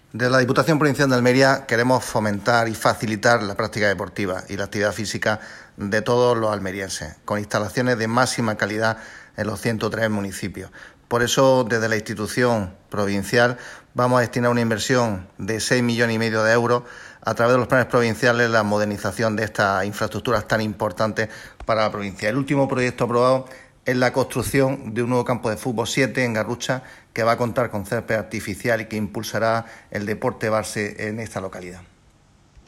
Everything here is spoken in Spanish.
Desde la Diputación Provincial de Almería queremos fomentar y facilitar la práctica deportiva y la actividad física de todos los almerienses, con instalaciones de máxima calidad en los 103 municipios. Por eso, desde la institución provincial vamos a destinar una inversión de 6,5 millones de euros a través de los planes provinciales la modernización de estas infraestructuras tan importantes para la provincia. El último proyecto aprobado es la construcción de un nuevo campo de fútbol 7 en Garrucha, que va a contar con césped artificial y que impulsará el deporte base en esta localidad.